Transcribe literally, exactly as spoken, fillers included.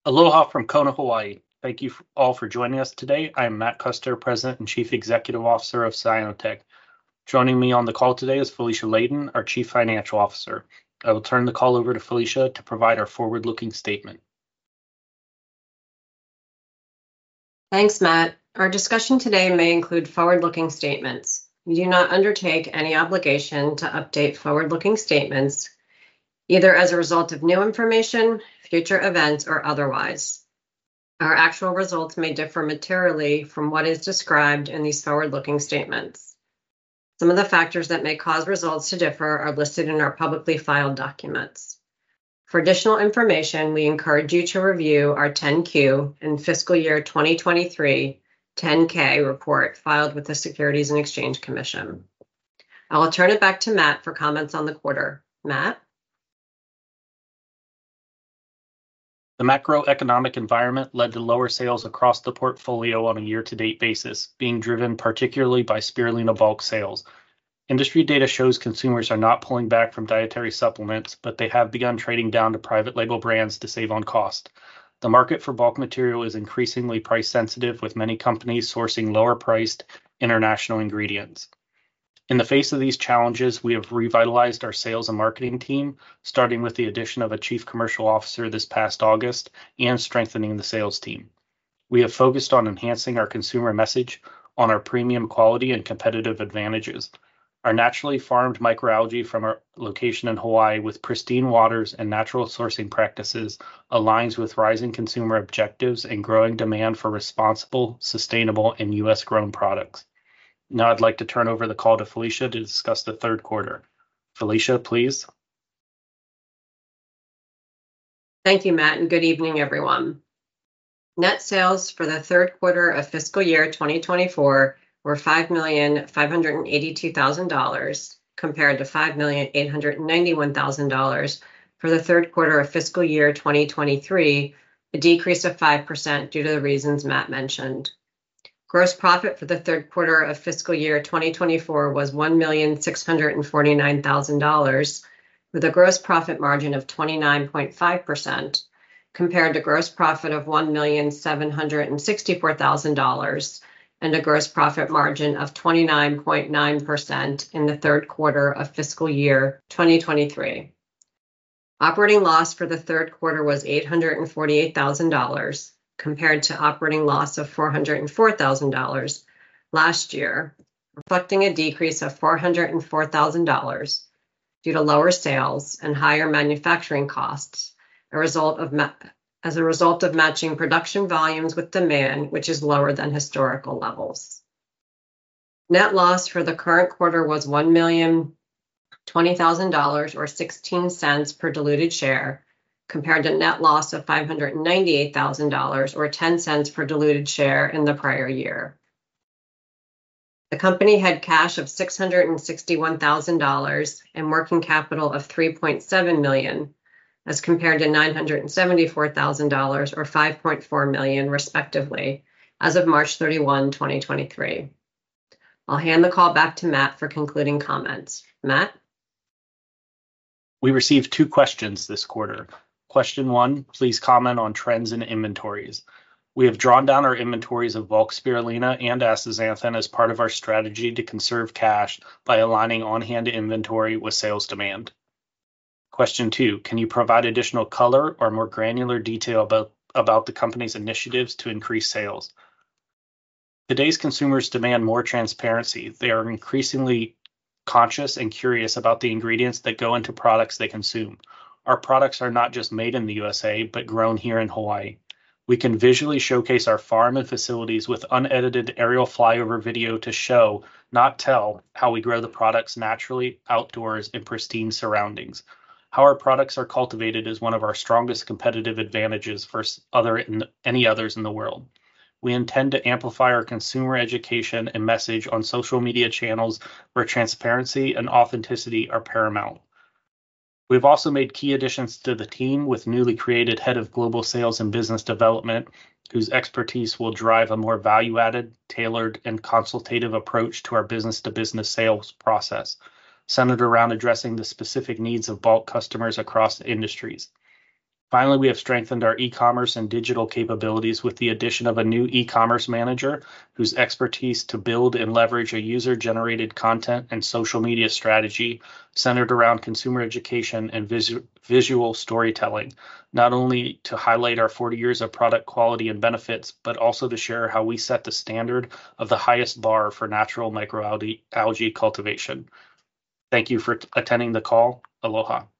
Aloha from Kona, Hawaii. Thank you all for joining us today. I am Matt Custer, President and Chief Executive Officer of Cyanotech. Joining me on the call today is Felicia Layden, our Chief Financial Officer. I will turn the call over to Felicia to provide our forward-looking statement. Thanks, Matt. Our discussion today may include forward-looking statements. We do not undertake any obligation to update forward-looking statements, either as a result of new information, future events, or otherwise. Our actual results may differ materially from what is described in these forward-looking statements. Some of the factors that may cause results to differ are listed in our publicly filed documents. For additional information, we encourage you to review our ten Q and fiscal year twenty twenty-three ten K report filed with the Securities and Exchange Commission. I will turn it back to Matt for comments on the quarter. Matt? The macroeconomic environment led to lower sales across the portfolio on a year-to-date basis, being driven particularly by spirulina bulk sales. Industry data shows consumers are not pulling back from dietary supplements, but they have begun trading down to private label brands to save on cost. The market for bulk material is increasingly price sensitive, with many companies sourcing lower priced international ingredients. In the face of these challenges, we have revitalized our sales and marketing team, starting with the addition of a chief commercial officer this past August and strengthening the sales team. We have focused on enhancing our consumer message on our premium quality and competitive advantages. Our naturally farmed microalgae from our location in Hawaii with pristine waters and natural sourcing practices aligns with rising consumer objectives and growing demand for responsible, sustainable, and U S grown products. Now I'd like to turn over the call to Felicia to discuss the third quarter. Felicia, please. Thank you, Matt, and good evening, everyone. Net sales for the third quarter of fiscal year twenty twenty-four were five million five hundred eighty-two thousand dollars compared to five million eight hundred ninety-one thousand dollars for the third quarter of fiscal year twenty twenty-three, a decrease of five percent due to the reasons Matt mentioned. Gross profit for the third quarter of fiscal year twenty twenty-four was one million six hundred forty-nine thousand dollars, with a gross profit margin of twenty-nine point five percent, compared to gross profit of one million seven hundred sixty-four thousand dollars and a gross profit margin of twenty-nine point nine percent in the third quarter of fiscal year twenty twenty-three. Operating loss for the third quarter was eight hundred forty-eight thousand dollars, compared to operating loss of four hundred four thousand dollars last year, reflecting a decrease of four hundred four thousand dollars due to lower sales and higher manufacturing costs, a result of ma- as a result of matching production volumes with demand, which is lower than historical levels. Net loss for the current quarter was one million twenty thousand dollars or sixteen cents per diluted share, compared to net loss of five hundred ninety-eight thousand dollars or ten cents per diluted share in the prior year. The company had cash of six hundred sixty-one thousand dollars and working capital of three point seven million dollars, as compared to nine hundred seventy-four thousand dollars or five point four million dollars respectively, as of March thirty-first, twenty twenty-three. I'll hand the call back to Matt for concluding comments. Matt? We received two questions this quarter. Question one, please comment on trends in inventories. We have drawn down our inventories of bulk spirulina and astaxanthin as part of our strategy to conserve cash by aligning on-hand inventory with sales demand. Question two, can you provide additional color or more granular detail about, about the company's initiatives to increase sales? Today's consumers demand more transparency. They are increasingly conscious and curious about the ingredients that go into products they consume. Our products are not just made in the U S A, but grown here in Hawaii. We can visually showcase our farm and facilities with unedited aerial flyover video to show, not tell, how we grow the products naturally, outdoors, in pristine surroundings. How our products are cultivated is one of our strongest competitive advantages versus other in, any others in the world. We intend to amplify our consumer education and message on social media channels where transparency and authenticity are paramount. We've also made key additions to the team with newly created head of global sales and business development, whose expertise will drive a more value-added, tailored, and consultative approach to our business-to-business sales process, centered around addressing the specific needs of bulk customers across industries. Finally, we have strengthened our e-commerce and digital capabilities with the addition of a new e-commerce manager whose expertise to build and leverage a user-generated content and social media strategy centered around consumer education and visu- visual storytelling, not only to highlight our forty years of product quality and benefits, but also to share how we set the standard of the highest bar for natural microalgae algae cultivation. Thank you for t- attending the call. Aloha.